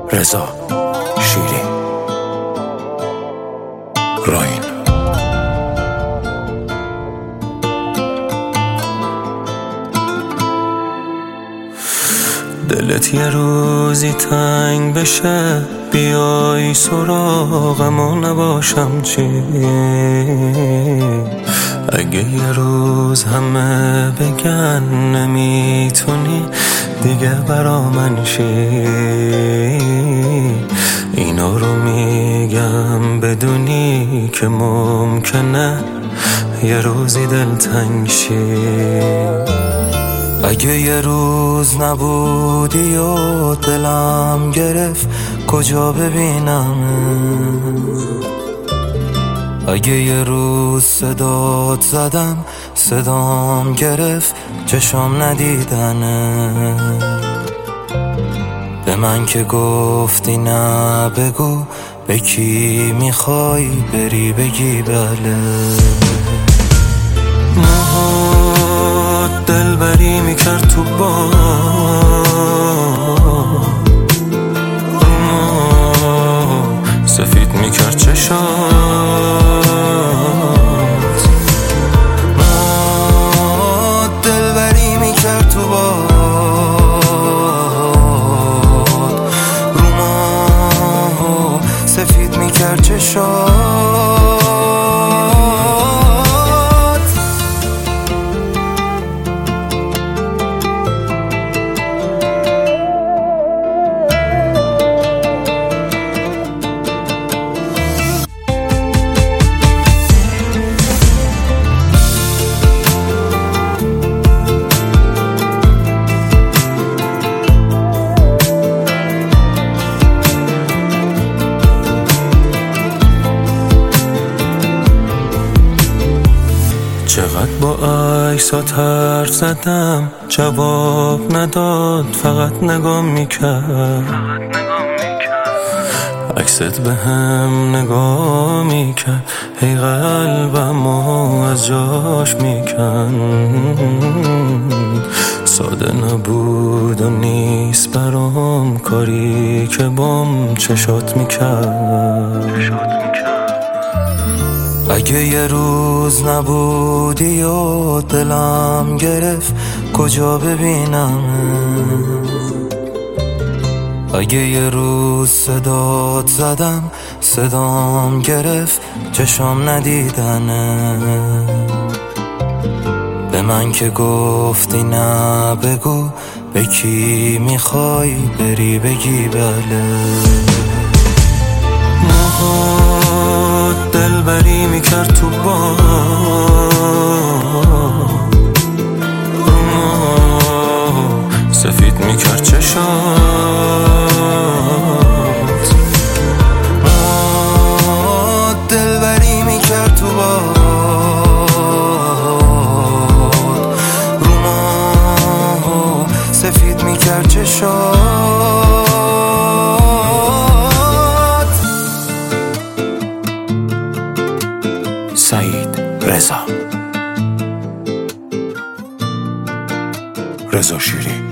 رضا شیری راین. دلت یه روزی تنگ بشه، بیای سراغم و نباشم چی؟ اگه یه روز همه بگن نمیتونی دیگه برا من چی؟ اینا رو میگم بدونی که ممکنه یه روزی دلتنگ شی. اگه یه روز نبودی و دلم گرفت کجا ببینم؟ اگه یه روز صدات زدم صدام گرفت چشام ندیدنه. به من که گفتی نه بگو، به کی میخوای بری بگی بله. موهات دلبری میکرد تو با سفید میکرد چشات. موهات دلبری میکرد تو با روما سفید میکرد چشات. چقدر با عکسات حرف زدم جواب نداد، فقط نگاه میکرد. عکست به هم نگاه میکرد، هی قلبمو از جاش میکند. ساده نبود و نیست برام کاری که بام چشات میکرد. اگه یه روز نبودی و دلم گرفت کجا ببینم؟ اگه یه روز صدات زدم صدام گرفت چشام ندیدنه. به من که گفتی نه بگو، به کی میخوای بری بگی بله. موهات دلبری میکرد تو با سفید میکرد چشات. موهات دلبری میکرد تو با روما سفید میکرد چشات. سعید رضا شیری.